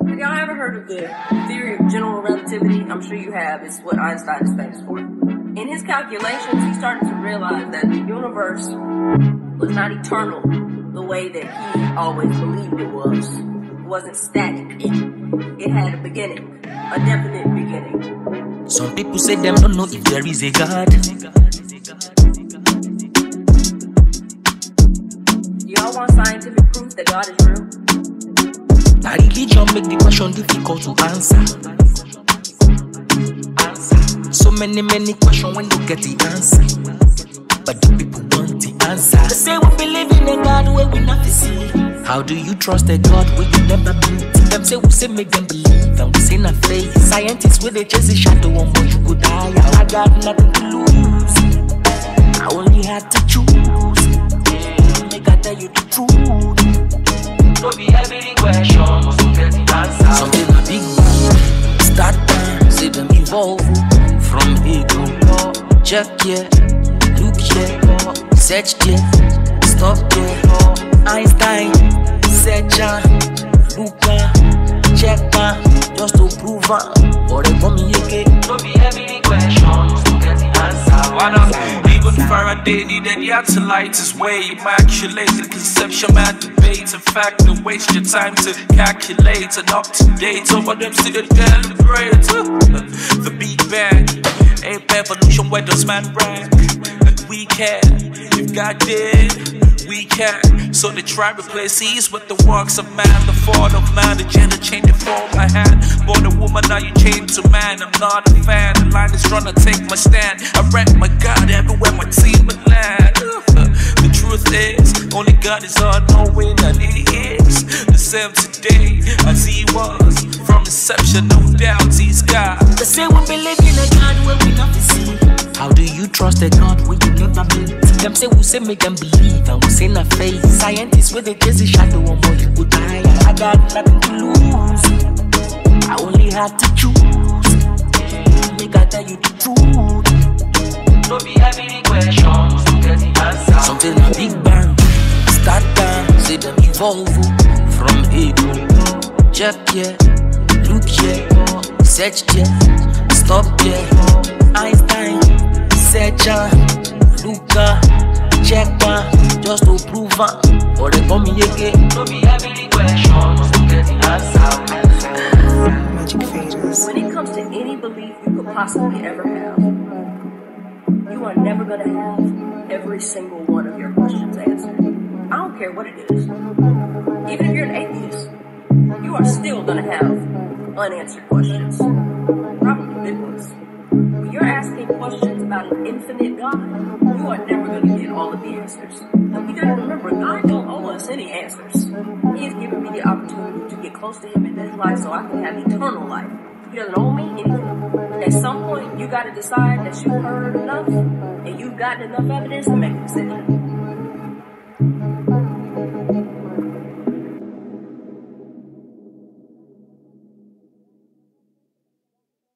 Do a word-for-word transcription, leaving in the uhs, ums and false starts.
Have y'all ever heard of the theory of general relativity? I'm sure you have. It's what Einstein is famous for. In his calculations, he started to realize that the universe was not eternal the way that he always believed it was. It wasn't static. It had a beginning, a definite beginning. Some people say them don't know if there is a God. Y'all want scientific proof that God is real? Now religion make the question difficult to answer. Answer. So many, many questions when you get the answer. But the people want the answer. They say we believe in a God where we not see. How do you trust a God where you never meet? Them say we say make them believe and we say not faith. Scientists with they chase the shadow on but you go die. I got nothing to lose. I only had to choose. Make I tell you the truth. Don't be every question, must get the answer. Something a big bang, start down, see them evolve. From here to check here, look here, search there, stop there. Einstein, search look check just to prove it. Or they come here, don't be every question, must get the answer. Why not? Even Faraday needed the acolyte is way immaculate. The conception man debates. In fact, don't waste your time to calculate and up to date. Some of them see the celebrate. The Big Bang, ape evolution, where does man rank? And we can, if God did, we can. So they try to replace ease with the works of man. The fall of man, the gender change the form my hand. Born a woman, now you change to man. I'm not a fan, the line is trying to take my stand. I rap my God everywhere my team would land. The truth is, only God is all knowing, and He is the same today as He was from inception. No doubt He's God. They say we believe in a God where we not see. How do you trust a God when you never meet? Them say we say make them believe and we say not faith. Scientists with they chase the shadow on boy you go die. I got nothing to lose. I only had to choose. Make I tell you the truth. Don't be every question, must get the answer. Something a big bang, start down, see them evolve. From here to check here, look here, search here, stop here. Einstein, search look check just to prove it. Or they come here again. Don't be every question, must get the answer. Magic Faders. When it comes to any belief you could possibly ever have, you are never going to have every single one of your questions answered. I don't care what it is. Even if you're an atheist, you are still going to have unanswered questions. Probably big ones. When you're asking questions about an infinite God, you are never going to get all of the answers. And we got to remember, God don't owe us any answers. He has given me the opportunity to get close to Him in this life so I can have eternal life. He doesn't owe me anything. At some point, you got to decide that you've heard enough and you've gotten enough evidence to make a decision.